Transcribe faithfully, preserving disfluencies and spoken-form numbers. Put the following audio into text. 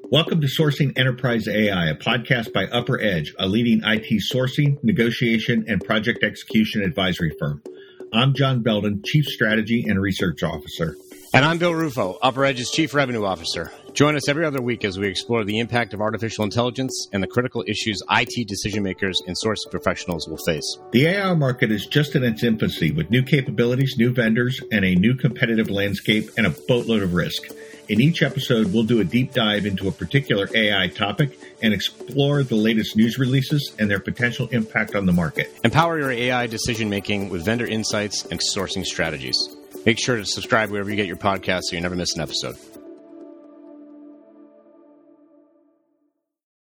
Welcome to Sourcing Enterprise A I, a podcast by Upper Edge, a leading I T sourcing, negotiation, and project execution advisory firm. I'm John Belden, Chief Strategy and Research Officer. And I'm Bill Rufo, Upper Edge's Chief Revenue Officer. Join us every other week as we explore the impact of artificial intelligence and the critical issues I T decision makers and sourcing professionals will face. The A I market is just in its infancy, with new capabilities, new vendors, and a new competitive landscape and a boatload of risk. In each episode, we'll do a deep dive into a particular A I topic and explore the latest news releases and their potential impact on the market. Empower your A I decision-making with vendor insights and sourcing strategies. Make sure to subscribe wherever you get your podcasts so you never miss an episode.